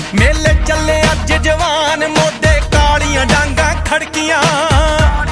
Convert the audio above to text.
मेले चले अज जवान मोढे कालियां डांगा खड़कियां।